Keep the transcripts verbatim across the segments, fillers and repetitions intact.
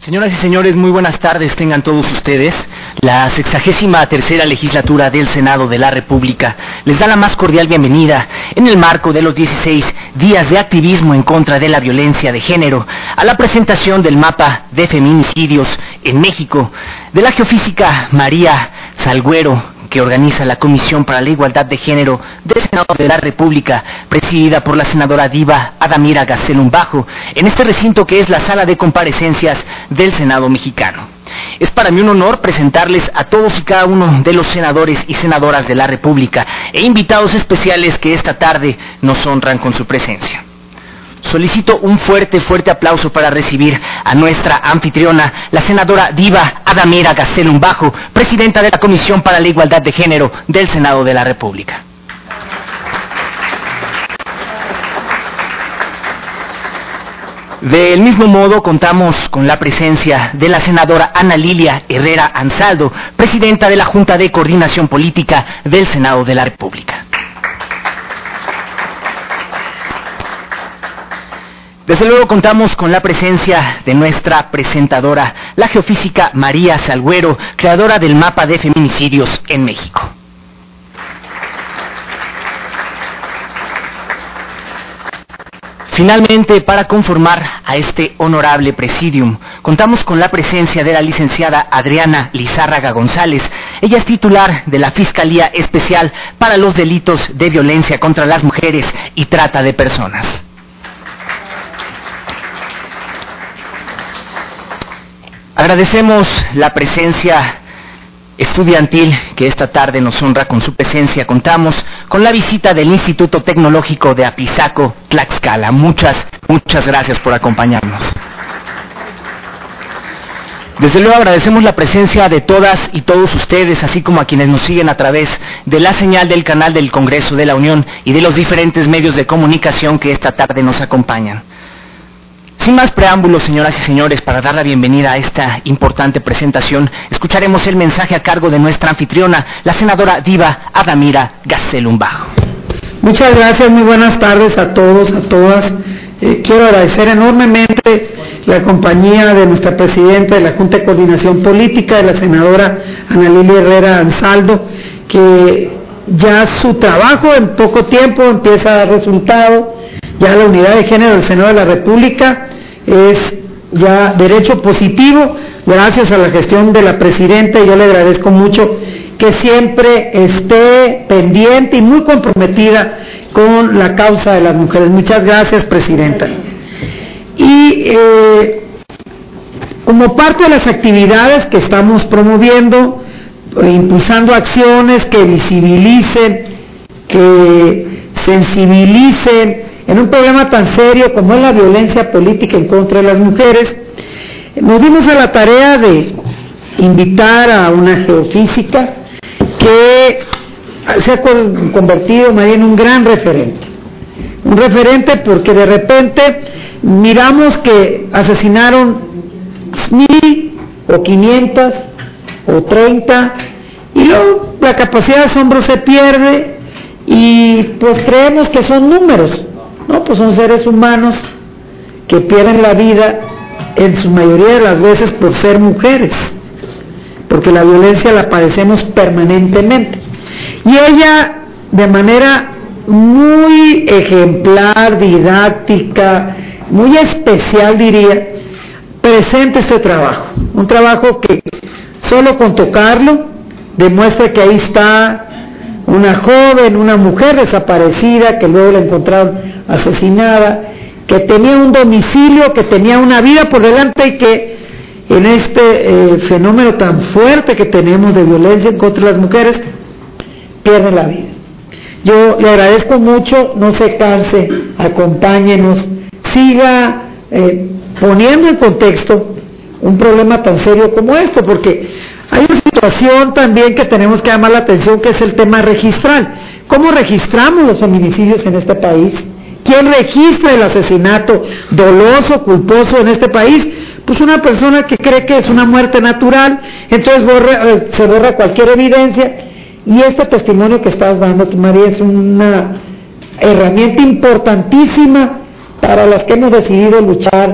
Señoras y señores, muy buenas tardes tengan todos ustedes. La sexagésima tercera legislatura del Senado de la República les da la más cordial bienvenida en el marco de los dieciséis días de activismo en contra de la violencia de género a la presentación del mapa de feminicidios en México de la geofísica María Salguero, que organiza la Comisión para la Igualdad de Género del Senado de la República, presidida por la senadora diva Adamira Gastelum Bajo, en este recinto que es la sala de comparecencias del Senado mexicano. Es para mí un honor presentarles a todos y cada uno de los senadores y senadoras de la República e invitados especiales que esta tarde nos honran con su presencia. Solicito un fuerte, fuerte aplauso para recibir a nuestra anfitriona, la senadora diva Adamira Gastelum Bajo, presidenta de la Comisión para la Igualdad de Género del Senado de la República. Del mismo modo, contamos con la presencia de la senadora Ana Lilia Herrera Ansaldo, presidenta de la Junta de Coordinación Política del Senado de la República. Desde luego contamos con la presencia de nuestra presentadora, la geofísica María Salguero, creadora del mapa de feminicidios en México. Finalmente, para conformar a este honorable presidium, contamos con la presencia de la licenciada Adriana Lizárraga González. Ella es titular de la Fiscalía Especial para los Delitos de Violencia contra las Mujeres y Trata de Personas. Agradecemos la presencia estudiantil que esta tarde nos honra con su presencia. Contamos con la visita del Instituto Tecnológico de Apizaco, Tlaxcala. Muchas, muchas gracias por acompañarnos. Desde luego agradecemos la presencia de todas y todos ustedes, así como a quienes nos siguen a través de la señal del canal del Congreso de la Unión y de los diferentes medios de comunicación que esta tarde nos acompañan. Sin más preámbulos, señoras y señores, para dar la bienvenida a esta importante presentación, escucharemos el mensaje a cargo de nuestra anfitriona, la senadora diva Adamira Gastelum Bajo. Muchas gracias, muy buenas tardes a todos, a todas. Eh, quiero agradecer enormemente la compañía de nuestra presidenta de la Junta de Coordinación Política, de la senadora Ana Lilia Herrera Ansaldo, que ya su trabajo en poco tiempo empieza a dar resultado. Ya la unidad de género del Senado de la República es ya derecho positivo, gracias a la gestión de la presidenta, y yo le agradezco mucho que siempre esté pendiente y muy comprometida con la causa de las mujeres. Muchas gracias, presidenta. Y eh, como parte de las actividades que estamos promoviendo, eh, impulsando acciones que visibilicen, que sensibilicen en un problema tan serio como es la violencia política en contra de las mujeres, nos dimos a la tarea de invitar a una geofísica que se ha convertido más bien en un gran referente. Un referente porque de repente miramos que asesinaron mil o quinientas o treinta y luego la capacidad de asombro se pierde y pues creemos que son números. No, pues son seres humanos que pierden la vida en su mayoría de las veces por ser mujeres, porque la violencia la padecemos permanentemente. Y ella, de manera muy ejemplar, didáctica, muy especial diría, presenta este trabajo, un trabajo que solo con tocarlo demuestra que ahí está una joven, una mujer desaparecida, que luego la encontraron asesinada, que tenía un domicilio, que tenía una vida por delante y que en este eh, fenómeno tan fuerte que tenemos de violencia en contra de las mujeres, pierde la vida. Yo le agradezco mucho, no se canse, acompáñenos, siga eh, poniendo en contexto un problema tan serio como esto, porque hay una situación también que tenemos que llamar la atención, que es el tema registral. ¿Cómo registramos los feminicidios en este país? ¿Quién registra el asesinato doloso, culposo en este país? Pues una persona que cree que es una muerte natural, entonces borra, eh, se borra cualquier evidencia, y este testimonio que estás dando tú, María, es una herramienta importantísima para las que hemos decidido luchar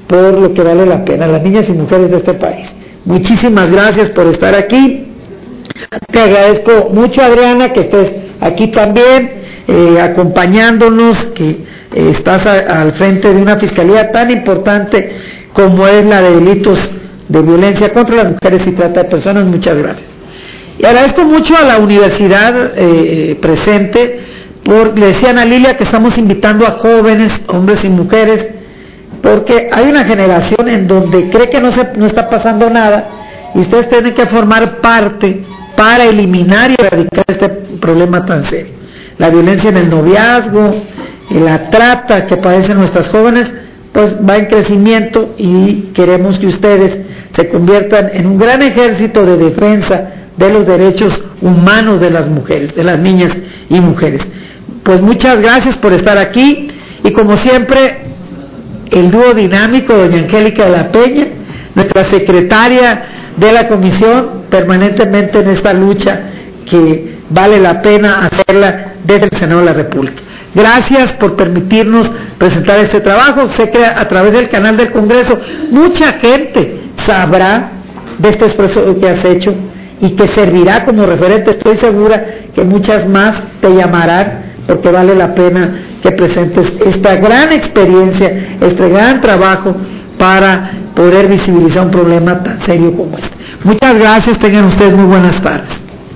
por lo que vale la pena, las niñas y mujeres de este país. Muchísimas gracias por estar aquí. Te agradezco mucho, Adriana, que estés aquí también, eh, acompañándonos, que eh, estás a, al frente de una fiscalía tan importante como es la de delitos de violencia contra las mujeres y trata de personas. Muchas gracias. Y agradezco mucho a la universidad eh, presente, por, le decía Ana Lilia que estamos invitando a jóvenes, hombres y mujeres, porque hay una generación en donde cree que no, se, no está pasando nada, y ustedes tienen que formar parte para eliminar y erradicar este problema tan serio. La violencia en el noviazgo, la trata que padecen nuestras jóvenes, pues va en crecimiento, y queremos que ustedes se conviertan en un gran ejército de defensa de los derechos humanos de las mujeres, de las niñas y mujeres. Pues muchas gracias por estar aquí, y como siempre, el dúo dinámico, doña Angélica de la Peña, nuestra secretaria de la comisión, permanentemente en esta lucha que vale la pena hacerla desde el Senado de la República. Gracias por permitirnos presentar este trabajo. Sé que a través del canal del Congreso mucha gente sabrá de este esfuerzo que has hecho y que servirá como referente. Estoy segura que muchas más te llamarán, porque vale la pena que presentes esta gran experiencia, este gran trabajo para poder visibilizar un problema tan serio como este. Muchas gracias, tengan ustedes muy buenas tardes.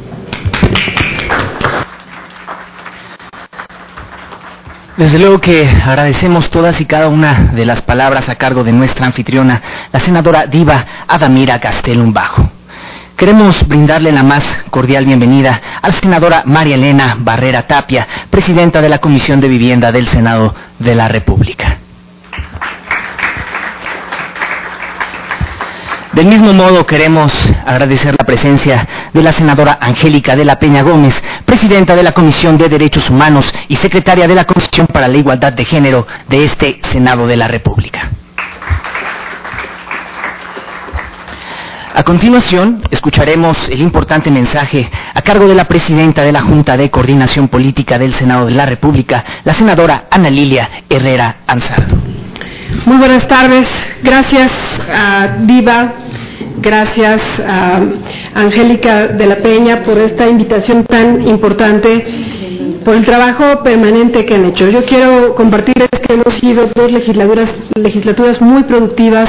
Desde luego que agradecemos todas y cada una de las palabras a cargo de nuestra anfitriona, la senadora Diva Adamira Castellum Bajo. Queremos brindarle la más cordial bienvenida a la senadora María Elena Barrera Tapia, presidenta de la Comisión de Vivienda del Senado de la República. Del mismo modo, queremos agradecer la presencia de la senadora Angélica de la Peña Gómez, presidenta de la Comisión de Derechos Humanos y secretaria de la Comisión para la Igualdad de Género de este Senado de la República. A continuación, escucharemos el importante mensaje a cargo de la presidenta de la Junta de Coordinación Política del Senado de la República, la senadora Ana Lilia Herrera Ansar. Muy buenas tardes. Gracias a Diva, gracias a Angélica de la Peña por esta invitación tan importante, por el trabajo permanente que han hecho. Yo quiero compartirles que hemos sido dos legislaturas, legislaturas muy productivas,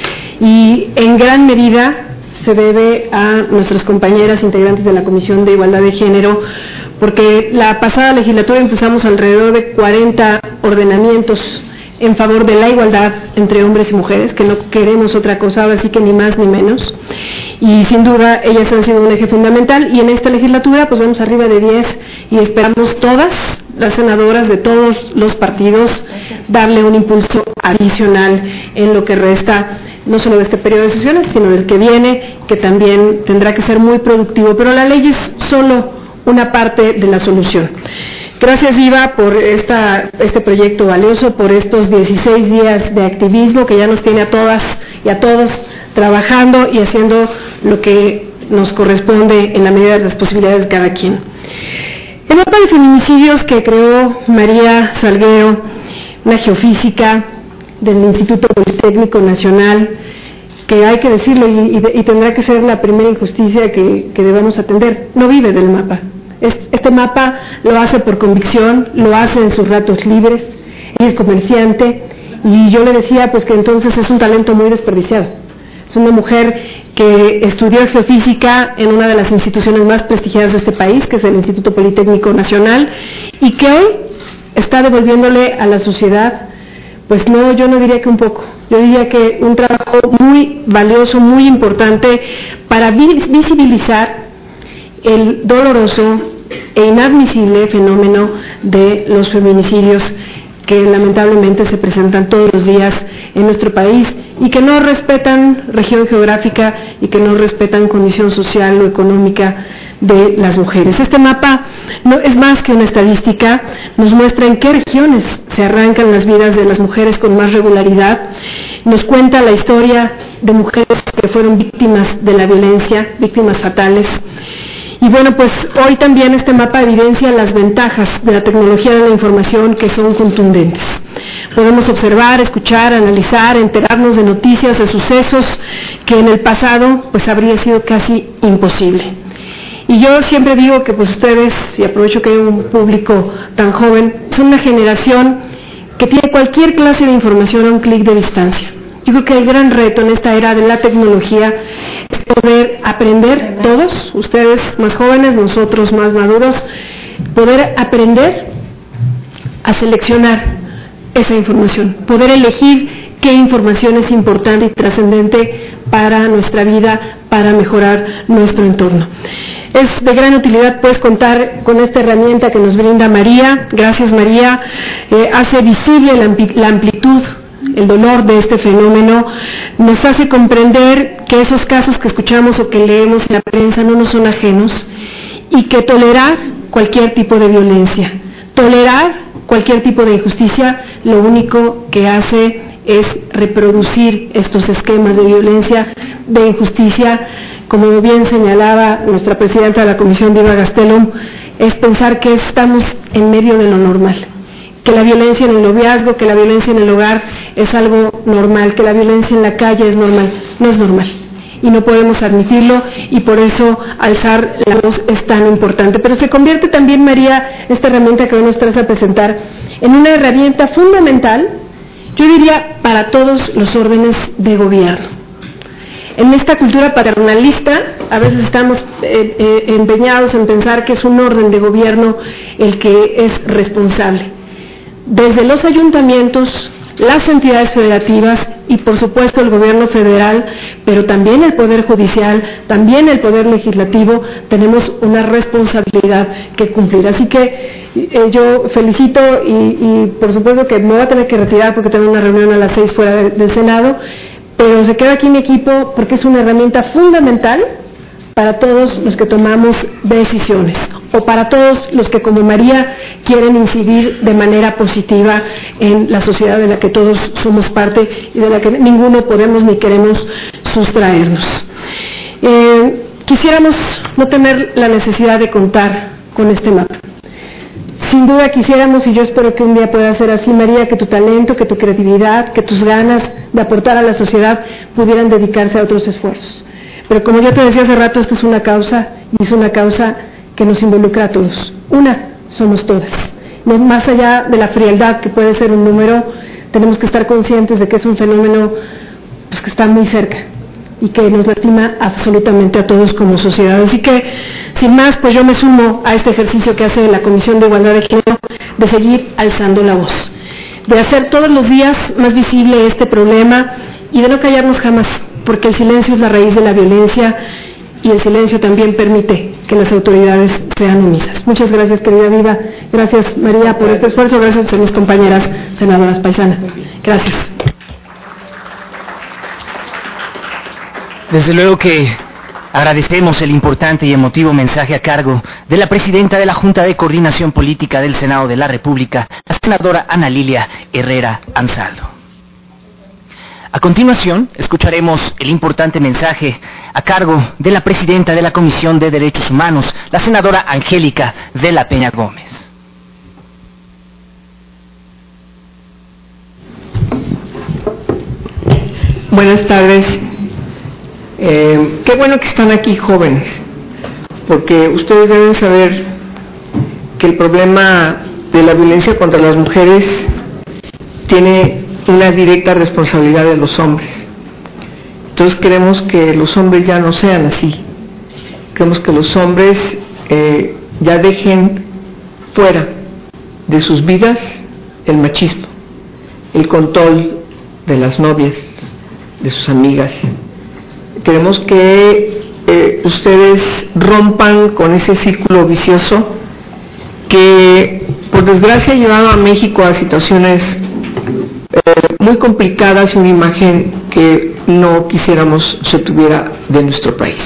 y en gran medida se debe a nuestras compañeras integrantes de la Comisión de Igualdad de Género, porque la pasada legislatura impulsamos alrededor de cuarenta ordenamientos en favor de la igualdad entre hombres y mujeres, que no queremos otra cosa, ahora sí que ni más ni menos, y sin duda ellas han sido un eje fundamental, y en esta legislatura pues vamos arriba de diez, y esperamos todas las senadoras de todos los partidos darle un impulso adicional en lo que resta, no solo de este periodo de sesiones, sino del que viene, que también tendrá que ser muy productivo, pero la ley es solo una parte de la solución. Gracias, Diva, por esta, este proyecto valioso, por estos dieciséis días de activismo que ya nos tiene a todas y a todos trabajando y haciendo lo que nos corresponde en la medida de las posibilidades de cada quien. El mapa de feminicidios que creó María Salguero, una geofísica del Instituto Politécnico Nacional, que hay que decirlo y, y, y tendrá que ser la primera injusticia que, que debemos atender, no vive del mapa. Este mapa lo hace por convicción, lo hace en sus ratos libres, ella es comerciante, y yo le decía pues que entonces es un talento muy desperdiciado. Es una mujer que estudió geofísica en una de las instituciones más prestigiadas de este país, que es el Instituto Politécnico Nacional, y que hoy está devolviéndole a la sociedad, pues no, yo no diría que un poco, yo diría que un trabajo muy valioso, muy importante para visibilizar el doloroso e inadmisible fenómeno de los feminicidios que lamentablemente se presentan todos los días en nuestro país y que no respetan región geográfica y que no respetan condición social o económica de las mujeres. Este mapa no es más que una estadística, nos muestra en qué regiones se arrancan las vidas de las mujeres con más regularidad, nos cuenta la historia de mujeres que fueron víctimas de la violencia, víctimas fatales, Y bueno, pues hoy también este mapa evidencia las ventajas de la tecnología de la información que son contundentes. Podemos observar, escuchar, analizar, enterarnos de noticias, de sucesos que en el pasado pues habría sido casi imposible. Y yo siempre digo que pues ustedes, y aprovecho que hay un público tan joven, son una generación que tiene cualquier clase de información a un clic de distancia. Yo creo que el gran reto en esta era de la tecnología es poder aprender todos, ustedes más jóvenes, nosotros más maduros, poder aprender a seleccionar esa información, poder elegir qué información es importante y trascendente para nuestra vida, para mejorar nuestro entorno. Es de gran utilidad pues contar con esta herramienta que nos brinda María. Gracias María, eh, hace visible la, ampli- la amplitud, el dolor de este fenómeno, nos hace comprender que esos casos que escuchamos o que leemos en la prensa no nos son ajenos y que tolerar cualquier tipo de violencia, tolerar cualquier tipo de injusticia, lo único que hace es reproducir estos esquemas de violencia, de injusticia. Como bien señalaba nuestra presidenta de la Comisión, Diva Gastelum, es pensar que estamos en medio de lo normal, que la violencia en el noviazgo, que la violencia en el hogar es algo normal, que la violencia en la calle es normal. No es normal y no podemos admitirlo, y por eso alzar la voz es tan importante. Pero se convierte también, María, esta herramienta que hoy nos traes a presentar, en una herramienta fundamental, yo diría, para todos los órdenes de gobierno. En esta cultura paternalista, a veces estamos eh, eh, empeñados en pensar que es un orden de gobierno el que es responsable. Desde los ayuntamientos, las entidades federativas y por supuesto el gobierno federal, pero también el Poder Judicial, también el Poder Legislativo, tenemos una responsabilidad que cumplir. Así que eh, yo felicito y, y por supuesto que me voy a tener que retirar porque tengo una reunión a las seis fuera de, del Senado, pero se queda aquí mi equipo porque es una herramienta fundamental para todos los que tomamos decisiones, o para todos los que como María quieren incidir de manera positiva en la sociedad de la que todos somos parte y de la que ninguno podemos ni queremos sustraernos. Eh, quisiéramos no tener la necesidad de contar con este mapa. Sin duda quisiéramos, y yo espero que un día pueda ser así, María, que tu talento, que tu creatividad, que tus ganas de aportar a la sociedad pudieran dedicarse a otros esfuerzos. Pero como ya te decía hace rato, esta es una causa, y es una causa que nos involucra a todos. Una, somos todas. No, más allá de la frialdad que puede ser un número, tenemos que estar conscientes de que es un fenómeno pues, que está muy cerca y que nos lastima absolutamente a todos como sociedad. Así que, sin más, pues yo me sumo a este ejercicio que hace la Comisión de Igualdad de Género de seguir alzando la voz, de hacer todos los días más visible este problema y de no callarnos jamás, porque el silencio es la raíz de la violencia y el silencio también permite que las autoridades sean omisas. Muchas gracias, querida Viva. Gracias, María, por este esfuerzo. Gracias a mis compañeras senadoras paisanas. Gracias. Desde luego que agradecemos el importante y emotivo mensaje a cargo de la presidenta de la Junta de Coordinación Política del Senado de la República, la senadora Ana Lilia Herrera Ansaldo. A continuación, escucharemos el importante mensaje a cargo de la presidenta de la Comisión de Derechos Humanos, la senadora Angélica de la Peña Gómez. Buenas tardes. Eh, qué bueno que están aquí jóvenes, porque ustedes deben saber que el problema de la violencia contra las mujeres tiene una directa responsabilidad de los hombres. Entonces queremos que los hombres ya no sean así. Queremos que los hombres eh, ya dejen fuera de sus vidas el machismo, el control de las novias, de sus amigas. Queremos que eh, ustedes rompan con ese círculo vicioso que, por desgracia, ha llevado a México a situaciones eh, muy complicadas y una imagen que no quisiéramos se tuviera de nuestro país.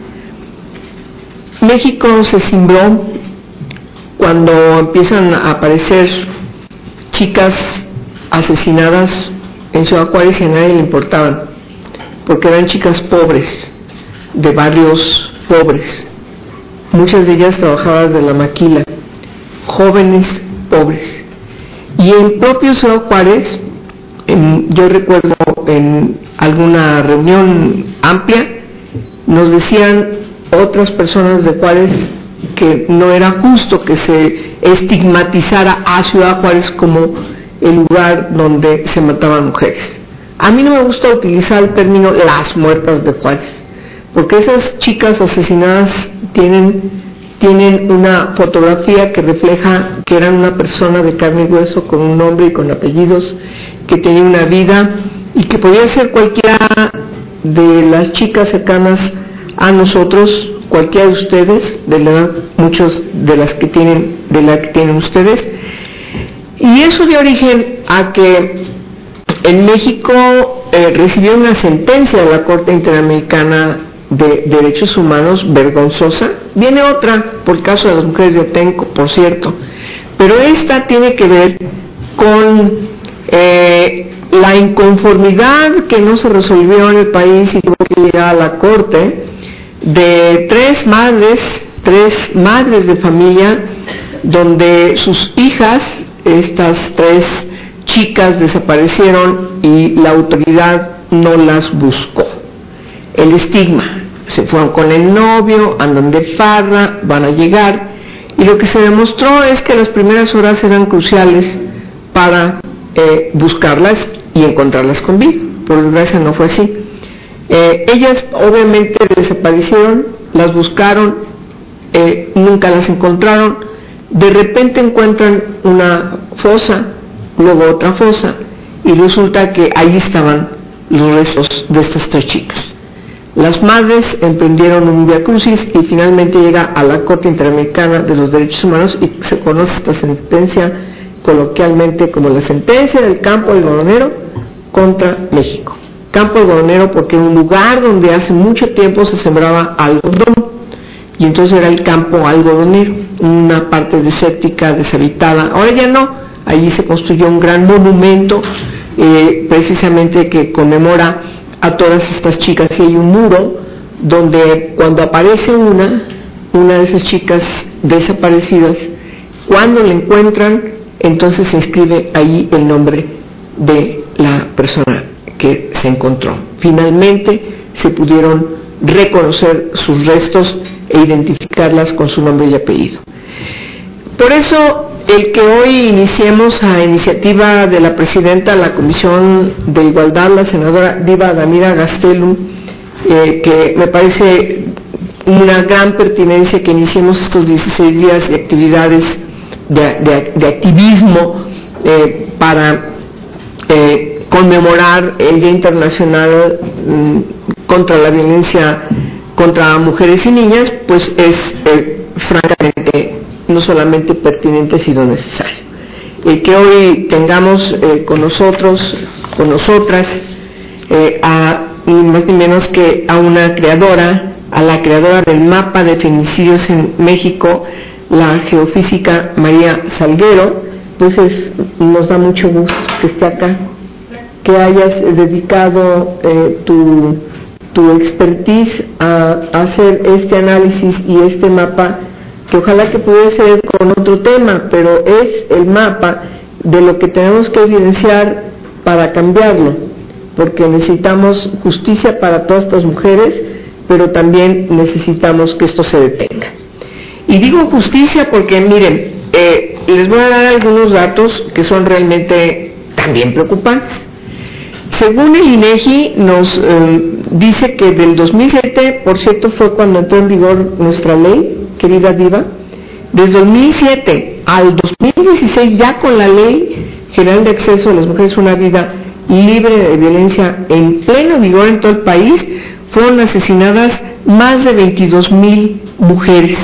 México se cimbró cuando empiezan a aparecer chicas asesinadas en Ciudad Juárez y a nadie le importaban, porque eran chicas pobres, de barrios pobres, muchas de ellas trabajadoras de la maquila, jóvenes pobres. Y en propio Ciudad Juárez, en, yo recuerdo en alguna reunión amplia, nos decían otras personas de Juárez que no era justo que se estigmatizara a Ciudad Juárez como el lugar donde se mataban mujeres. A mí no me gusta utilizar el término las muertas de Juárez, porque esas chicas asesinadas tienen, tienen una fotografía que refleja que eran una persona de carne y hueso, con un nombre y con apellidos, que tenía una vida y que podía ser cualquiera de las chicas cercanas a nosotros, cualquiera de ustedes, de la edad, muchos de las que tienen, de la que tienen ustedes. Y eso dio origen a que en México eh, recibió una sentencia de la Corte Interamericana de Derechos Humanos vergonzosa. Viene otra por el caso de las mujeres de Atenco, por cierto, pero esta tiene que ver con eh, la inconformidad que no se resolvió en el país y tuvo que llegar a la Corte de tres madres, tres madres de familia, donde sus hijas, estas tres chicas, desaparecieron y la autoridad no las buscó. El estigma, se fueron con el novio, andan de farra, van a llegar, y lo que se demostró es que las primeras horas eran cruciales para eh, buscarlas y encontrarlas con vida. Por desgracia no fue así. Eh, ellas obviamente desaparecieron, las buscaron, eh, nunca las encontraron, de repente encuentran una fosa, luego otra fosa, y resulta que ahí estaban los restos de estas tres chicas. Las madres emprendieron un viacrucis y finalmente llega a la Corte Interamericana de los Derechos Humanos y se conoce esta sentencia coloquialmente como la sentencia del campo algodonero contra México. Campo algodonero porque era un lugar donde hace mucho tiempo se sembraba algodón, y entonces era el campo algodonero, una parte desértica, deshabitada. Ahora ya no, allí se construyó un gran monumento eh, precisamente que conmemora a todas estas chicas, y hay un muro donde cuando aparece una, una de esas chicas desaparecidas, cuando la encuentran, entonces se inscribe ahí el nombre de la persona que se encontró. Finalmente se pudieron reconocer sus restos e identificarlas con su nombre y apellido. Por eso, el que hoy iniciemos a iniciativa de la presidenta de la Comisión de Igualdad, la senadora Diva Damira Gastelum, eh, que me parece una gran pertinencia que iniciemos estos dieciséis días de actividades de, de, de activismo eh, para eh, conmemorar el Día Internacional mm, contra la violencia contra mujeres y niñas, pues es eh, francamente no solamente pertinente sino necesario. El que hoy tengamos eh, con nosotros, con nosotras, eh, a ni más ni menos que a una creadora, a la creadora del mapa de feminicidios en México, la geofísica María Salguero, entonces nos da mucho gusto que esté acá, que hayas dedicado eh, tu, tu expertise a, a hacer este análisis y este mapa, que ojalá que pudiera ser con otro tema, pero es el mapa de lo que tenemos que evidenciar para cambiarlo, porque necesitamos justicia para todas estas mujeres, pero también necesitamos que esto se detenga. Y digo justicia porque, miren, eh, les voy a dar algunos datos que son realmente también preocupantes. Según el INEGI nos eh, dice que del dos mil siete, por cierto, fue cuando entró en vigor nuestra ley, querida Diva, desde dos mil siete al dos mil dieciséis, ya con la Ley General de Acceso a las Mujeres a una Vida Libre de Violencia en pleno vigor en todo el país, fueron asesinadas más de veintidós mil mujeres,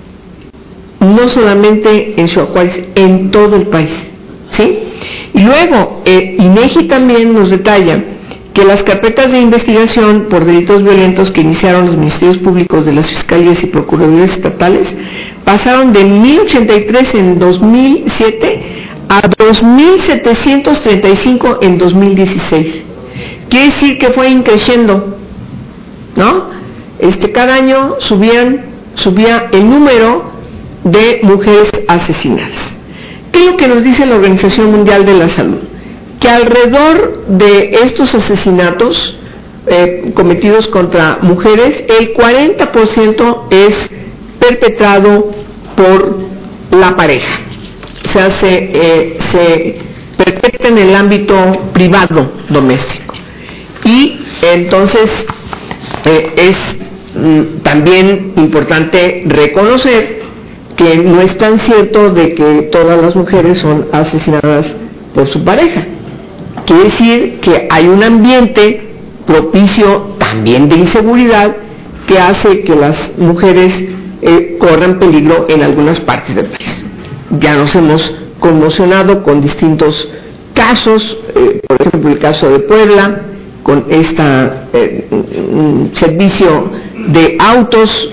no solamente en Ciudad Juárez, en todo el país, ¿sí? Y luego, eh, INEGI también nos detalla que las carpetas de investigación por delitos violentos que iniciaron los ministerios públicos de las fiscalías y procuradurías estatales pasaron de mil ochenta y tres en dos mil siete a dos mil setecientos treinta y cinco en dos mil dieciséis. Quiere decir que fue increciendo, ¿no? Este, cada año subían subía el número de mujeres asesinadas. ¿Qué es lo que nos dice la Organización Mundial de la Salud? Que alrededor de estos asesinatos eh, cometidos contra mujeres, el cuarenta por ciento es perpetrado por la pareja. O sea, se, eh, se perpetra en el ámbito privado doméstico. Y entonces eh, es mm, también importante reconocer que no es tan cierto de que todas las mujeres son asesinadas por su pareja. Quiere decir que hay un ambiente propicio también de inseguridad que hace que las mujeres eh, corran peligro en algunas partes del país. Ya nos hemos conmocionado con distintos casos, eh, por ejemplo el caso de Puebla, con este eh, servicio de autos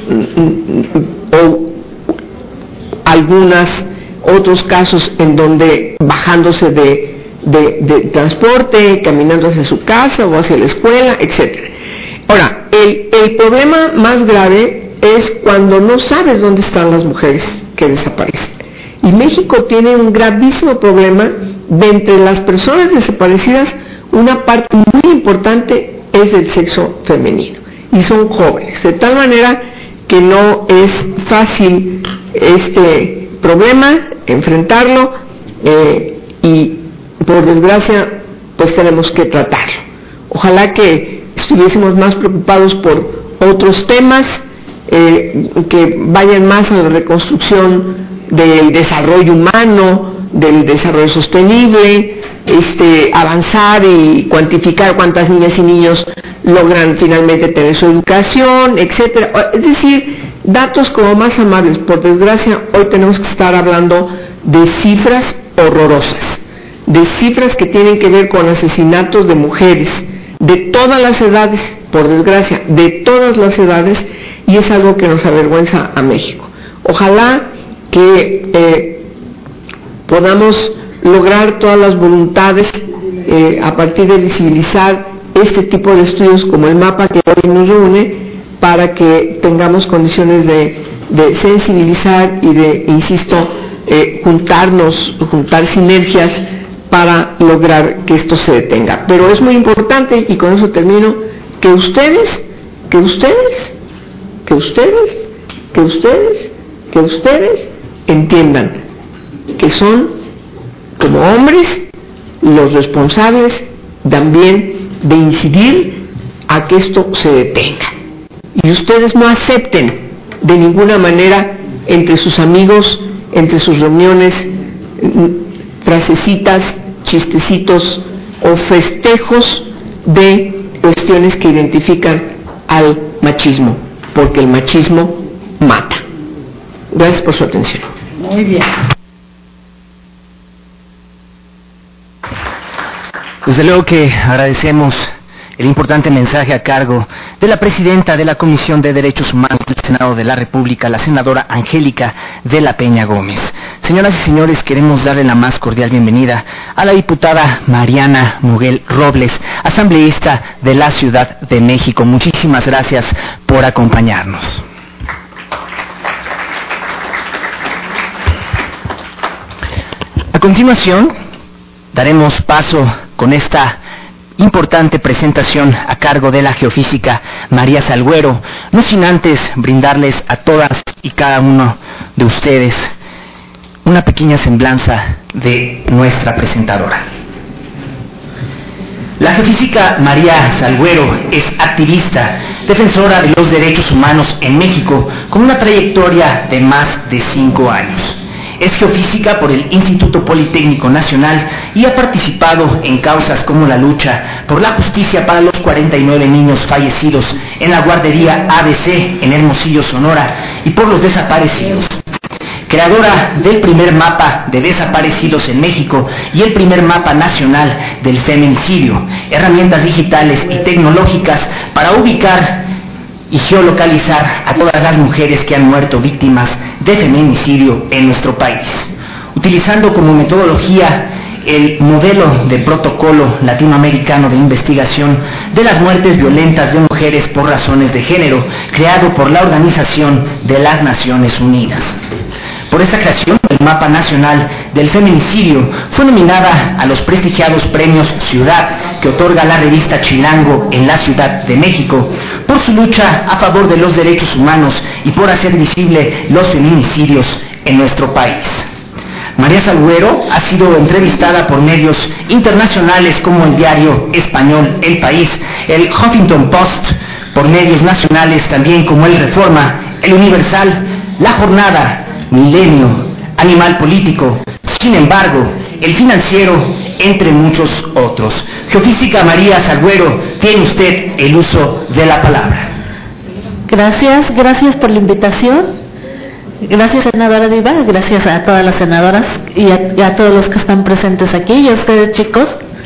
o algunos otros casos en donde bajándose de, de, de transporte, caminando hacia su casa o hacia la escuela, etcétera. Ahora, el, el problema más grave es cuando no sabes dónde están las mujeres que desaparecen. Y México tiene un gravísimo problema de entre las personas desaparecidas, una parte muy importante es el sexo femenino y son jóvenes, de tal manera que no es fácil este problema, enfrentarlo eh, y por desgracia pues tenemos que tratarlo. Ojalá que estuviésemos más preocupados por otros temas eh, que vayan más a la reconstrucción del desarrollo humano, del desarrollo sostenible, este, avanzar y cuantificar cuántas niñas y niños logran finalmente tener su educación, etcétera. Es decir, datos como más amables. Por desgracia, hoy tenemos que estar hablando de cifras horrorosas, de cifras que tienen que ver con asesinatos de mujeres de todas las edades, por desgracia, de todas las edades, y es algo que nos avergüenza a México. Ojalá que eh, podamos lograr todas las voluntades eh, a partir de visibilizar este tipo de estudios como el mapa que hoy nos reúne, para que tengamos condiciones de, de sensibilizar y de, insisto, eh, juntarnos, juntar sinergias para lograr que esto se detenga. Pero es muy importante, y con eso termino, que ustedes, que ustedes, que ustedes, que ustedes, que ustedes entiendan que son, como hombres, los responsables también de incidir a que esto se detenga. Y ustedes no acepten de ninguna manera entre sus amigos, entre sus reuniones, frasecitas, chistecitos o festejos de cuestiones que identifican al machismo, porque el machismo mata. Gracias por su atención. Muy bien. Desde luego que agradecemos el importante mensaje a cargo de la presidenta de la Comisión de Derechos Humanos del Senado de la República, la senadora Angélica de la Peña Gómez. Señoras y señores, queremos darle la más cordial bienvenida a la diputada Mariana Muguel Robles, asambleísta de la Ciudad de México. Muchísimas gracias por acompañarnos. A continuación, daremos paso con esta importante presentación a cargo de la geofísica María Salguero, no sin antes brindarles a todas y cada uno de ustedes una pequeña semblanza de nuestra presentadora. La geofísica María Salguero es activista, defensora de los derechos humanos en México, con una trayectoria de más de cinco años. Es geofísica por el Instituto Politécnico Nacional y ha participado en causas como la lucha por la justicia para los cuarenta y nueve niños fallecidos en la guardería A B C en Hermosillo, Sonora, y por los desaparecidos. Creadora del primer mapa de desaparecidos en México y el primer mapa nacional del feminicidio, herramientas digitales y tecnológicas para ubicar y geolocalizar a todas las mujeres que han muerto víctimas de feminicidio en nuestro país, utilizando como metodología el modelo de protocolo latinoamericano de investigación de las muertes violentas de mujeres por razones de género, creado por la Organización de las Naciones Unidas. Por esta creación, el Mapa Nacional del Feminicidio fue nominada a los prestigiados premios Ciudad, que otorga la revista Chilango en la Ciudad de México, por su lucha a favor de los derechos humanos y por hacer visible los feminicidios en nuestro país. María Salguero ha sido entrevistada por medios internacionales como el diario español El País, el Huffington Post, por medios nacionales también como El Reforma, El Universal, La Jornada, Milenio, Animal Político, Sin embargo, El Financiero, entre muchos otros. Geofísica María Salguero, tiene usted el uso de la palabra. Gracias, gracias por la invitación. Gracias, senadora Diva, gracias a todas las senadoras y a, y a todos los que están presentes aquí y a ustedes, chicos.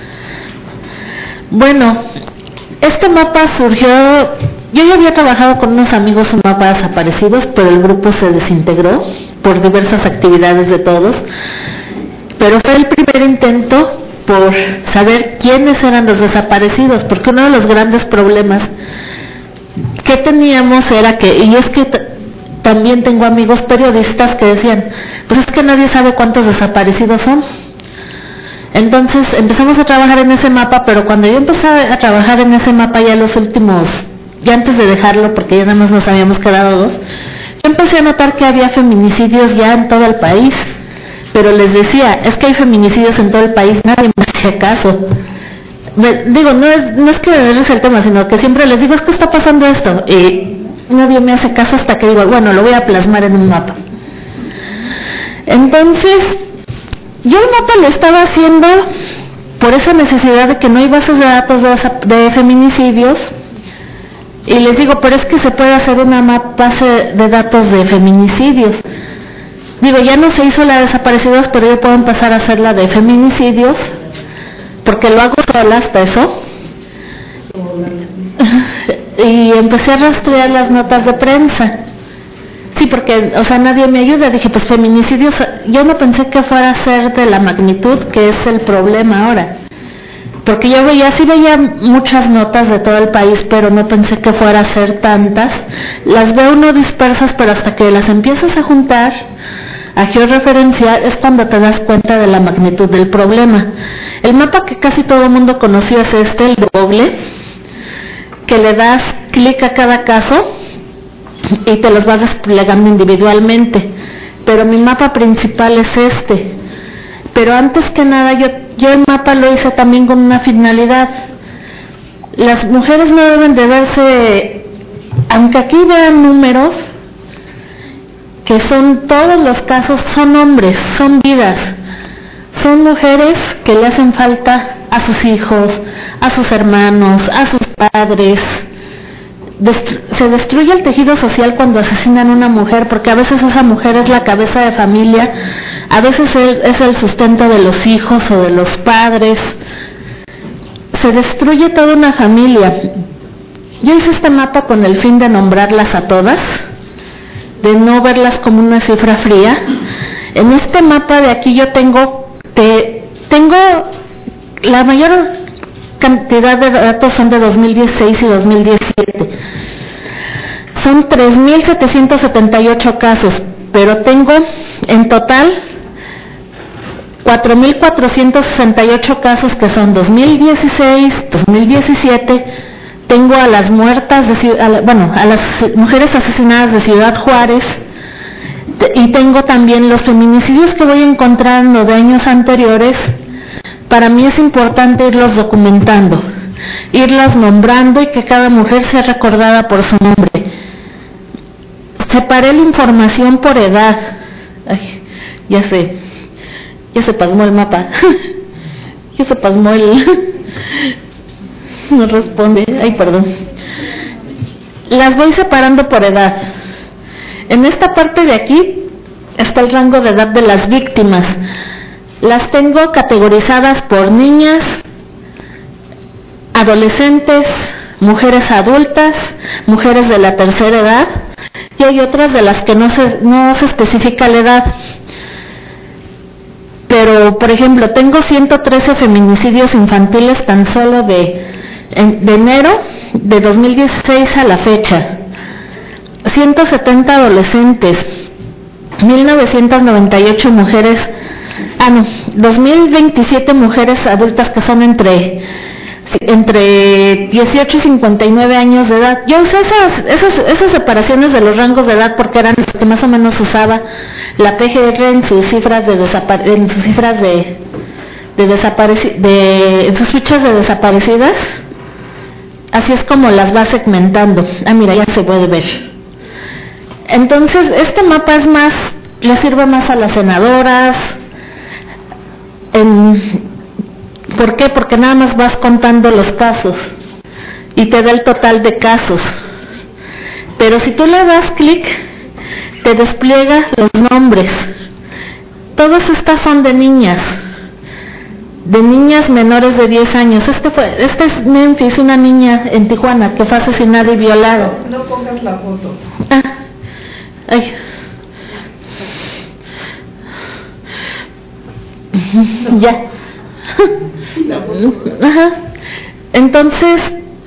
Bueno, este mapa surgió, yo ya había trabajado con unos amigos en Mapa Desaparecidos, pero el grupo se desintegró por diversas actividades de todos, pero fue el primer intento por saber quiénes eran los desaparecidos, porque uno de los grandes problemas que teníamos era que, y es que t- también tengo amigos periodistas que decían, pues es que nadie sabe cuántos desaparecidos son. Entonces empezamos a trabajar en ese mapa, pero cuando yo empecé a trabajar en ese mapa ya los últimos, ya antes de dejarlo, porque ya nada más nos habíamos quedado dos, yo empecé a notar que había feminicidios ya en todo el país, pero les decía, es que hay feminicidios en todo el país, nadie me hacía caso. Me, digo, no es, no es que es el tema, sino que siempre les digo, es que está pasando esto, y nadie me hace caso hasta que digo, bueno, lo voy a plasmar en un mapa. Entonces, yo el mapa lo estaba haciendo por esa necesidad de que no hay bases de datos de, de feminicidios, y les digo, pero es que se puede hacer una base de datos de feminicidios. Digo, ya no se hizo la de desaparecidos, pero yo puedo empezar a hacer la de feminicidios, porque lo hago sola hasta eso. Y empecé a rastrear las notas de prensa. Sí, porque, o sea, nadie me ayuda. Dije, pues feminicidios, yo no pensé que fuera a ser de la magnitud que es el problema ahora. Porque yo veía, sí veía muchas notas de todo el país, pero no pensé que fuera a ser tantas. Las veo uno dispersas, pero hasta que las empiezas a juntar, a georreferenciar, es cuando te das cuenta de la magnitud del problema. El mapa que casi todo el mundo conocía es este, el de Google, que le das clic a cada caso y te los vas desplegando individualmente, pero mi mapa principal es este. Pero antes que nada, yo, yo el mapa lo hice también con una finalidad. Las mujeres no deben de verse, aunque aquí vean números, que son todos los casos, son hombres, son vidas, son mujeres que le hacen falta a sus hijos, a sus hermanos, a sus padres. Destru- se destruye el tejido social cuando asesinan a una mujer, porque a veces esa mujer es la cabeza de familia, a veces es, es el sustento de los hijos o de los padres. Se destruye toda una familia. Yo hice este mapa con el fin de nombrarlas a todas, de no verlas como una cifra fría. En este mapa de aquí yo tengo, te, tengo la mayor cantidad de datos son de dos mil dieciséis y dos mil diecisiete. Son tres mil setecientos setenta y ocho casos, pero tengo en total cuatro mil cuatrocientos sesenta y ocho casos que son dos mil dieciséis, dos mil diecisiete. Tengo a las muertas, de, a la, bueno, a las mujeres asesinadas de Ciudad Juárez, y tengo también los feminicidios que voy encontrando de años anteriores. Para mí es importante irlos documentando, irlas nombrando y que cada mujer sea recordada por su nombre. Separé la información por edad. Ay, ya sé, ya se pasmó el mapa. Ya se pasmó el... No responde, ay, perdón. Las voy separando por edad. En esta parte de aquí está el rango de edad de las víctimas. Las tengo categorizadas por niñas, adolescentes, mujeres adultas, mujeres de la tercera edad, y hay otras de las que no se, no se especifica la edad. pero por ejemplo tengo ciento trece feminicidios infantiles tan solo de, de enero de dos mil dieciséis a la fecha, ciento setenta adolescentes, mil novecientas noventa y ocho mujeres, ah no, dos mil veintisiete mujeres adultas que son entre entre dieciocho y cincuenta y nueve años de edad. Yo usé esas, esas, esas separaciones de los rangos de edad porque eran las que más o menos usaba la P G R en sus cifras de desapare en sus cifras de, de desapareci de en sus fichas de desaparecidas. Así es como las va segmentando. Ah, mira, ya se puede ver. Entonces, este mapa es más, le sirve más a las senadoras. En, ¿Por qué? Porque nada más vas contando los casos y te da el total de casos. Pero si tú le das clic, te despliega los nombres. Todas estas son de niñas, de niñas menores de diez años. Este fue, este es Memphis, una niña en Tijuana que fue asesinada y violada. No, no pongas la foto. Ah, ay. Ya. Ajá. Entonces,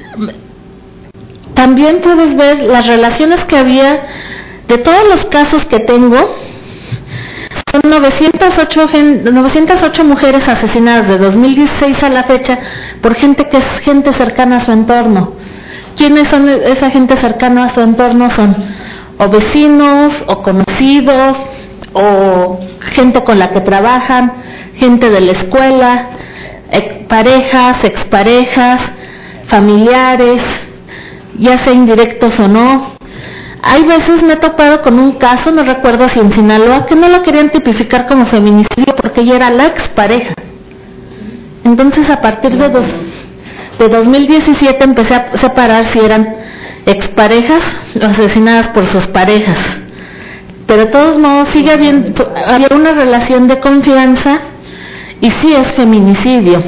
también puedes ver las relaciones que había de todos los casos que tengo. Son novecientas ocho mujeres asesinadas de dos mil dieciséis a la fecha por gente que es gente cercana a su entorno. ¿Quiénes son esa gente cercana a su entorno? Son o vecinos, o conocidos, o gente con la que trabajan, gente de la escuela, ex parejas, exparejas, familiares, ya sea indirectos o no. Hay veces me he topado con un caso, no recuerdo si en Sinaloa, que no lo querían tipificar como feminicidio porque ella era la expareja. Entonces a partir de, dos, de dos mil diecisiete empecé a separar si eran exparejas o asesinadas por sus parejas. Pero de todos modos sigue habiendo, había una relación de confianza y sí es feminicidio.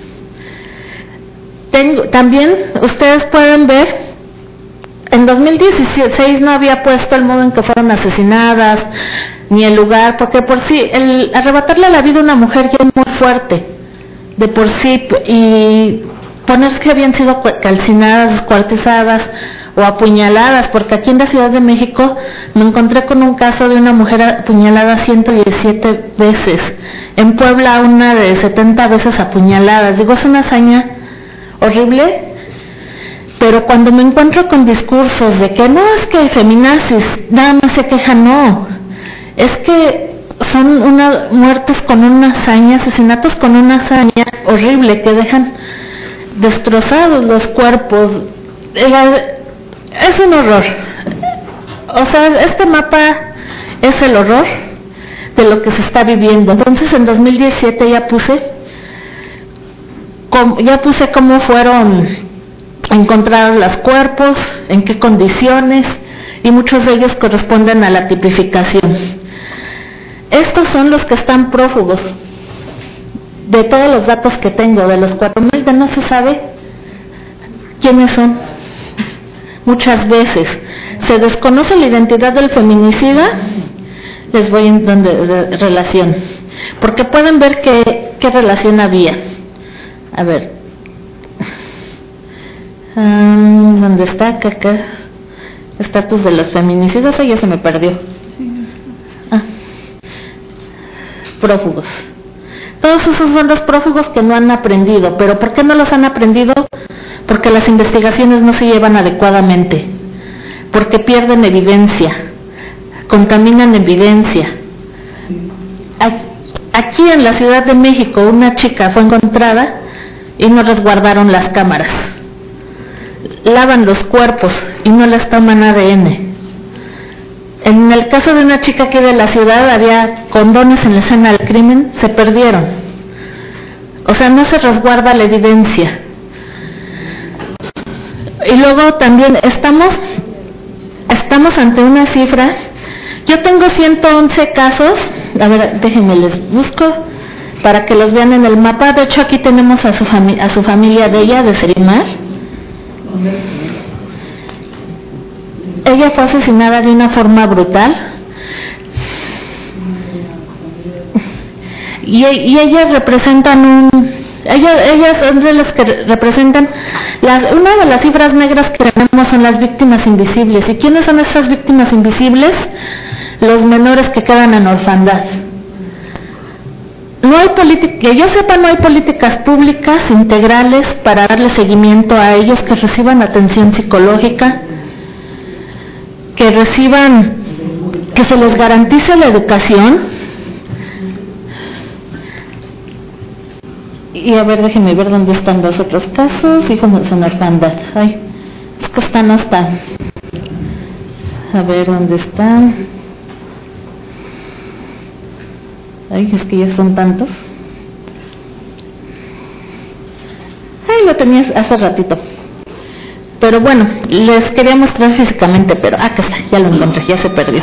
Tengo, también ustedes pueden ver, en dos mil dieciséis no había puesto el modo en que fueron asesinadas, ni el lugar, porque por sí, el arrebatarle la vida a una mujer ya es muy fuerte, de por sí, y poner que habían sido calcinadas, descuartizadas o apuñaladas, porque aquí en la Ciudad de México me encontré con un caso de una mujer apuñalada ciento diecisiete veces, en Puebla una de setenta veces apuñaladas. Digo, es una hazaña horrible, pero cuando me encuentro con discursos de que no, es que feminazis, nada más se quejan, no, es que son una, muertes con una hazaña, asesinatos con una hazaña horrible, que dejan destrozados los cuerpos. Es un horror. O sea, este mapa es el horror de lo que se está viviendo. Entonces en dos mil diecisiete ya puse ya puse cómo fueron encontrados los cuerpos, en qué condiciones, y muchos de ellos corresponden a la tipificación. Estos son los que están prófugos. De todos los datos que tengo, de los cuatro mil, ya no se sabe quiénes son. Muchas veces se desconoce la identidad del feminicida. Les voy en donde de relación, porque pueden ver qué, qué relación había. A ver, um, ¿dónde está? Acá, acá. Estatus de los feminicidas, ahí ya se me perdió. Ah. Prófugos. Todos esos son los prófugos que no han aprendido. ¿Pero por qué no los han aprendido? Porque las investigaciones no se llevan adecuadamente, porque pierden evidencia, contaminan evidencia. Aquí en la Ciudad de México una chica fue encontrada y no resguardaron las cámaras. Lavan los cuerpos y no les toman A D N. En el caso de una chica aquí de la ciudad, había condones en la escena del crimen, se perdieron. O sea, no se resguarda la evidencia. Y luego también estamos, estamos ante una cifra. Yo tengo ciento once casos, a ver, déjenme les busco para que los vean en el mapa. De hecho, aquí tenemos a su, fami a su familia de ella, de Serimar. Ella fue asesinada de una forma brutal. y, y ellas representan un, ellas, ellas son de las que representan, las, una de las cifras negras que tenemos son las víctimas invisibles. ¿Y quiénes son esas víctimas invisibles? Los menores que quedan en orfandad. No hay política, que yo sepa, no hay políticas públicas integrales para darle seguimiento a ellos, que reciban atención psicológica, que reciban, que se les garantice la educación. Y a ver, déjenme ver dónde están los otros casos. Hijos en orfandad. Ay, es que están hasta, a ver dónde están. Ay, es que ya son tantos. Ay, lo tenía hace ratito. Pero bueno, les quería mostrar físicamente, pero acá está, ya lo encontré, ya se perdió.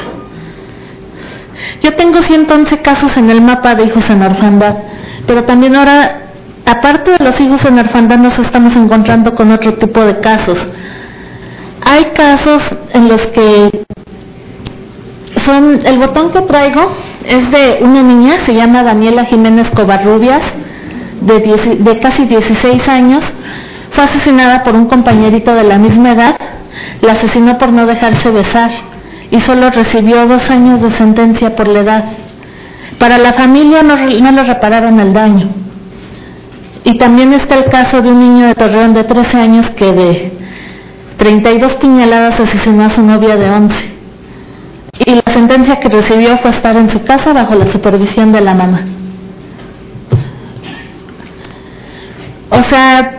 Yo tengo ciento once casos en el mapa de hijos en orfandad, pero también ahora, aparte de los hijos en orfandad, nos estamos encontrando con otro tipo de casos. Hay casos en los que son, el botón que traigo es de una niña, se llama Daniela Jiménez Covarrubias, de, diez, de casi dieciséis años, fue asesinada por un compañerito de la misma edad, la asesinó por no dejarse besar y solo recibió dos años de sentencia por la edad. Para la familia no, no le repararon el daño. Y también está el caso de un niño de Torreón de trece años que de treinta y dos puñaladas asesinó a su novia de once. Y la sentencia que recibió fue estar en su casa bajo la supervisión de la mamá. O sea,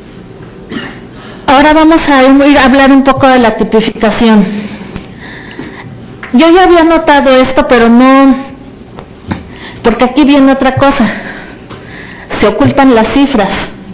ahora vamos a ir a hablar un poco de la tipificación. Yo ya había notado esto, pero no, porque aquí viene otra cosa. Se ocultan las cifras.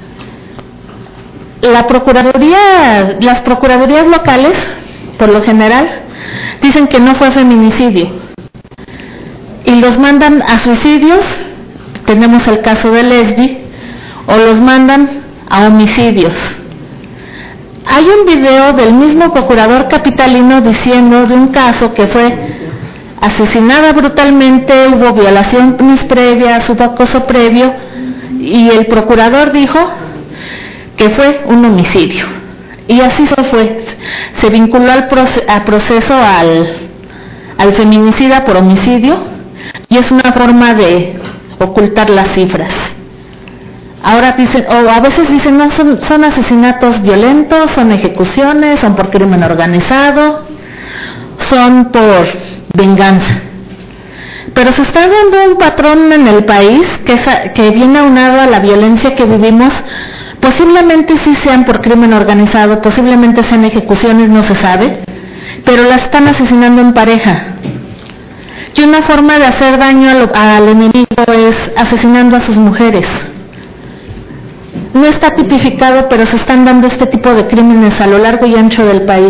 La procuraduría, las procuradurías locales, por lo general, dicen que no fue feminicidio y los mandan a suicidios. Tenemos el caso de Lesbi, o los mandan a homicidios. Hay un video del mismo procurador capitalino diciendo de un caso que fue asesinada brutalmente, hubo violaciones previas, hubo acoso previo, y el procurador dijo que fue un homicidio. Y así se fue, se vinculó al proceso, al, proceso al, al feminicida por homicidio, y es una forma de ocultar las cifras. Ahora dicen, o a veces dicen, no, son, son asesinatos violentos, son ejecuciones, son por crimen organizado, son por venganza. Pero se está dando un patrón en el país que, es, que viene aunado a la violencia que vivimos. Posiblemente sí sean por crimen organizado, posiblemente sean ejecuciones, no se sabe, pero las están asesinando en pareja. Y una forma de hacer daño al, al enemigo es asesinando a sus mujeres. No está tipificado, pero se están dando este tipo de crímenes a lo largo y ancho del país.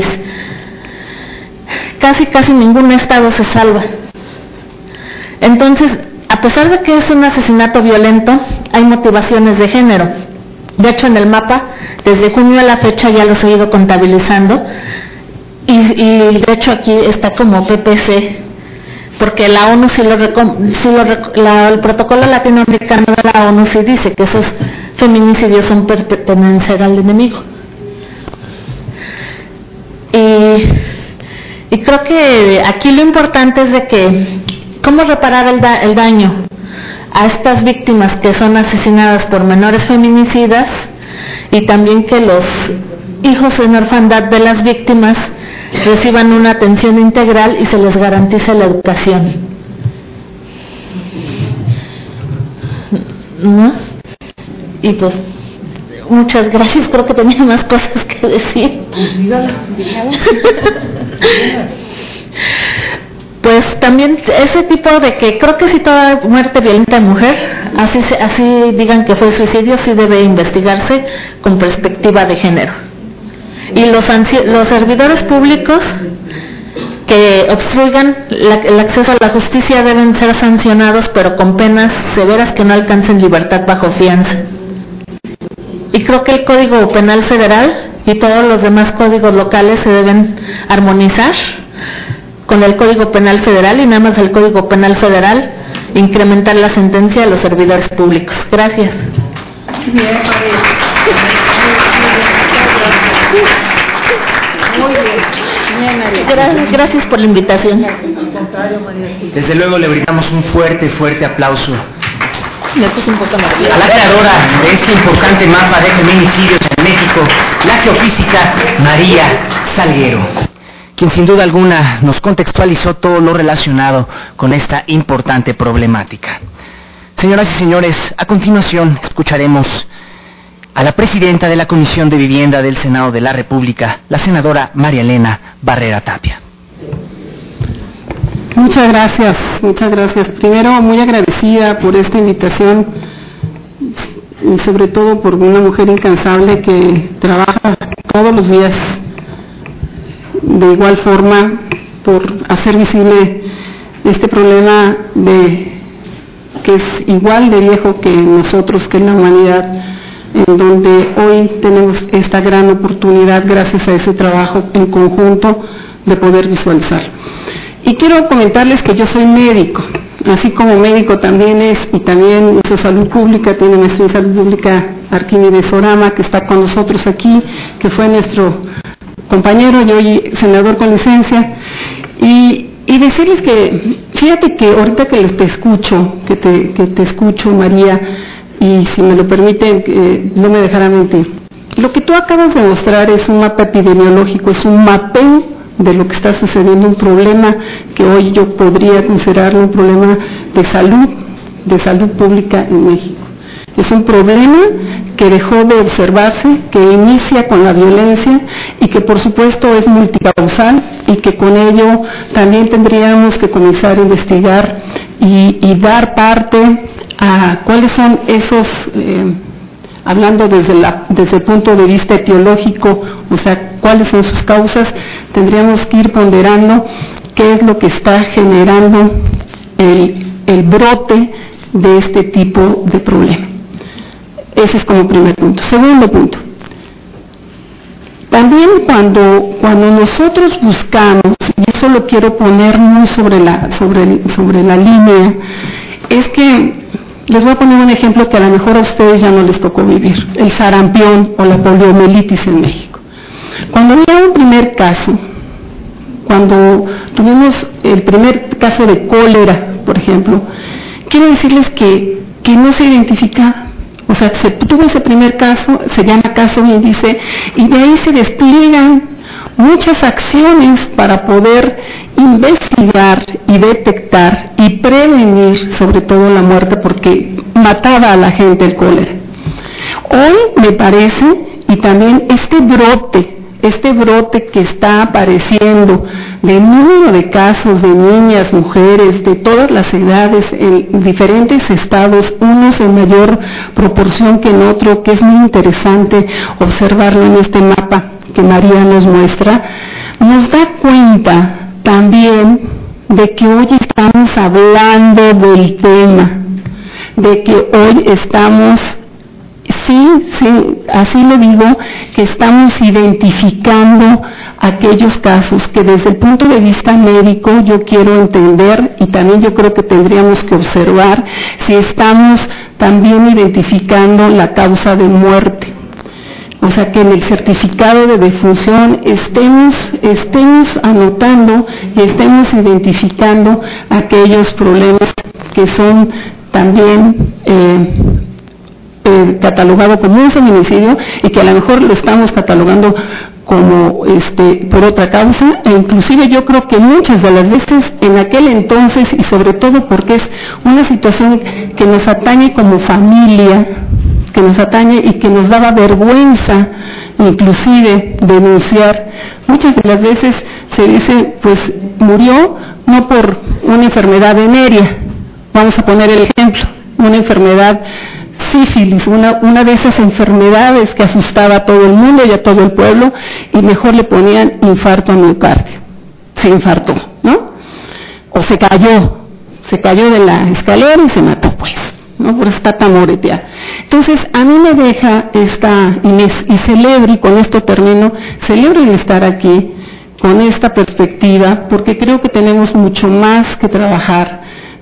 Casi, casi ningún estado se salva. Entonces, a pesar de que es un asesinato violento, hay motivaciones de género. De hecho, en el mapa, desde junio a la fecha ya los he ido contabilizando, y, y de hecho aquí está como P P C, porque la ONU sí lo, sí lo la, el protocolo latinoamericano de la ONU sí dice que esos feminicidios son pertenecer al enemigo. Y, y creo que aquí lo importante es de que cómo reparar el, da, el daño a estas víctimas que son asesinadas por menores feminicidas, y también que los hijos en orfandad de las víctimas reciban una atención integral y se les garantice la educación. ¿No? Y pues, muchas gracias, creo que tenía más cosas que decir. Pues también ese tipo de que creo que si toda muerte violenta de mujer, así, así digan que fue suicidio, sí debe investigarse con perspectiva de género. Y los, los servidores públicos que obstruyan la, el acceso a la justicia deben ser sancionados, pero con penas severas que no alcancen libertad bajo fianza. Y creo que el Código Penal Federal y todos los demás códigos locales se deben armonizar con el Código Penal Federal, y nada más el Código Penal Federal incrementar la sentencia de los servidores públicos. Gracias. Gracias, gracias por la invitación. Desde luego le brindamos un fuerte, fuerte aplauso Me puse un poco nerviosa. a la creadora de este importante mapa de feminicidios en México, la geofísica María Salguero, quien sin duda alguna nos contextualizó todo lo relacionado con esta importante problemática. Señoras y señores, a continuación escucharemos a la presidenta de la Comisión de Vivienda del Senado de la República, la senadora María Elena Barrera Tapia. Muchas gracias, muchas gracias. Primero, muy agradecida por esta invitación y sobre todo por una mujer incansable que trabaja todos los días de igual forma por hacer visible este problema de que es igual de viejo que nosotros, que en la humanidad, en donde hoy tenemos esta gran oportunidad gracias a ese trabajo en conjunto de poder visualizar. Y quiero comentarles que yo soy médico, así como médico también es, y también hizo salud pública, tiene maestría en salud pública Arquímedes Orama, que está con nosotros aquí, que fue nuestro compañero y hoy senador con licencia, y, y decirles que, fíjate que ahorita que te escucho, que te, que te escucho, María, y si me lo permiten, eh, no me dejará mentir, lo que tú acabas de mostrar es un mapa epidemiológico, es un mapeo de lo que está sucediendo, un problema que hoy yo podría considerarlo un problema de salud, de salud pública en México. Es un problema que dejó de observarse, que inicia con la violencia y que por supuesto es multicausal y que con ello también tendríamos que comenzar a investigar y, y dar parte a cuáles son esos, eh, hablando desde, la, desde el punto de vista etiológico, o sea, cuáles son sus causas, tendríamos que ir ponderando qué es lo que está generando el, el brote de este tipo de problema. Ese es como primer punto. Segundo punto, también cuando, cuando nosotros buscamos, y eso lo quiero poner muy sobre la, sobre, sobre la línea, es que les voy a poner un ejemplo que a lo mejor a ustedes ya no les tocó vivir, el sarampión o la poliomielitis en México. Cuando había un primer caso, cuando tuvimos el primer caso de cólera, por ejemplo, quiero decirles que, que no se identifica, o sea, se tuvo ese primer caso, se llama caso índice, y de ahí se despliegan muchas acciones para poder investigar y detectar y prevenir sobre todo la muerte, porque mataba a la gente el cólera. Hoy me parece, y también este brote, este brote que está apareciendo de número de casos de niñas, mujeres, de todas las edades, en diferentes estados, unos en mayor proporción que en otro, que es muy interesante observarlo en este mapa que María nos muestra, nos da cuenta también de que hoy estamos hablando del tema, de que hoy estamos, sí, sí, así lo digo, que estamos identificando aquellos casos que desde el punto de vista médico yo quiero entender, y también yo creo que tendríamos que observar si estamos también identificando la causa de muerte. O sea, que en el certificado de defunción estemos, estemos anotando y estemos identificando aquellos problemas que son también eh, eh, catalogados como un feminicidio y que a lo mejor lo estamos catalogando como este por otra causa, e inclusive yo creo que muchas de las veces en aquel entonces, y sobre todo porque es una situación que nos atañe como familia, que nos atañe y que nos daba vergüenza inclusive denunciar, muchas de las veces se dice, pues murió no por una enfermedad venérea, vamos a poner el ejemplo, una enfermedad sífilis, una, una de esas enfermedades que asustaba a todo el mundo y a todo el pueblo, y mejor le ponían infarto a miocardio, se infartó, ¿no? O se cayó, se cayó de la escalera y se mató, pues, ¿no? Por eso está tan moreteada. Entonces, a mí me deja esta, y, me, y celebro, y con esto termino, celebro el estar aquí, con esta perspectiva, porque creo que tenemos mucho más que trabajar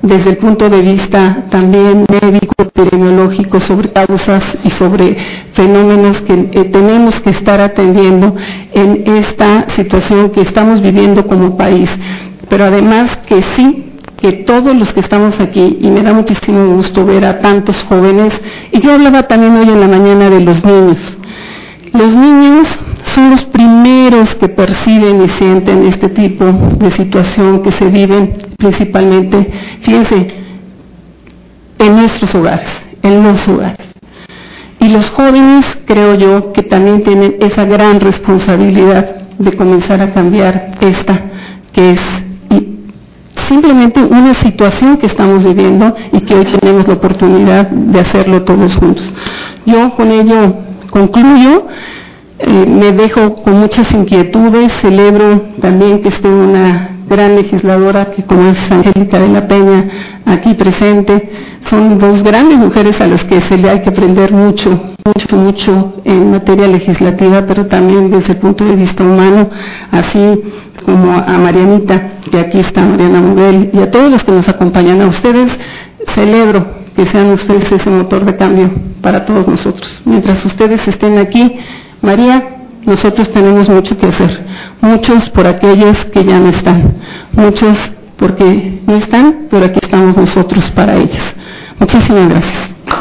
desde el punto de vista también médico, epidemiológico, sobre causas y sobre fenómenos que eh, tenemos que estar atendiendo en esta situación que estamos viviendo como país. Pero además que sí, que todos los que estamos aquí, y me da muchísimo gusto ver a tantos jóvenes, y yo hablaba también hoy en la mañana de los niños. Los niños son los primeros que perciben y sienten este tipo de situación que se viven principalmente, fíjense, en nuestros hogares, en los hogares. Y los jóvenes, creo yo, que también tienen esa gran responsabilidad de comenzar a cambiar esta, que es simplemente una situación que estamos viviendo y que hoy tenemos la oportunidad de hacerlo todos juntos. Yo con ello concluyo, eh, me dejo con muchas inquietudes, celebro también que esté una gran legisladora que como es Angélica de la Peña aquí presente. Son dos grandes mujeres a las que se le hay que aprender mucho, mucho, mucho en materia legislativa, pero también desde el punto de vista humano, así como a Marianita, que aquí está Mariana Moguel, y a todos los que nos acompañan. A ustedes celebro que sean ustedes ese motor de cambio para todos nosotros. Mientras ustedes estén aquí, María, nosotros tenemos mucho que hacer. Muchos por aquellos que ya no están, muchos porque no están, pero aquí estamos nosotros para ellos. Muchísimas gracias.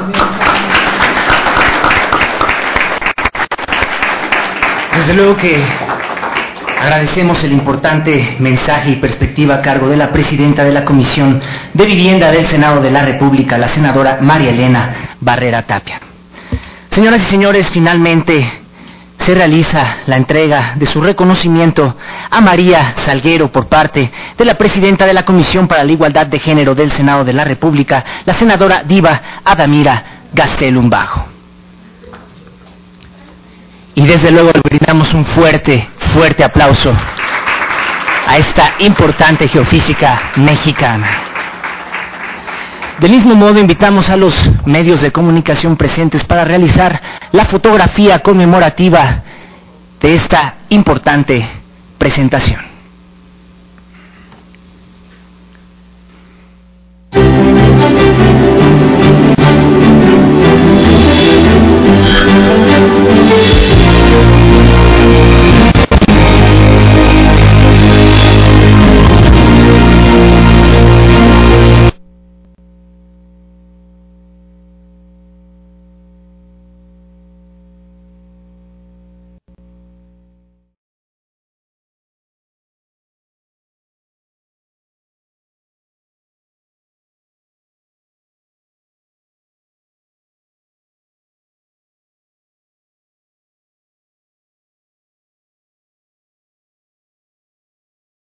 Desde luego que agradecemos el importante mensaje y perspectiva a cargo de la presidenta de la Comisión de Vivienda del Senado de la República, la senadora María Elena Barrera Tapia. Señoras y señores, finalmente se realiza la entrega de su reconocimiento a María Salguero por parte de la presidenta de la Comisión para la Igualdad de Género del Senado de la República, la senadora Diva Adamira Gastelum Bajo. Y desde luego le brindamos un fuerte, fuerte aplauso a esta importante geofísica mexicana. Del mismo modo, invitamos a los medios de comunicación presentes para realizar la fotografía conmemorativa de esta importante presentación.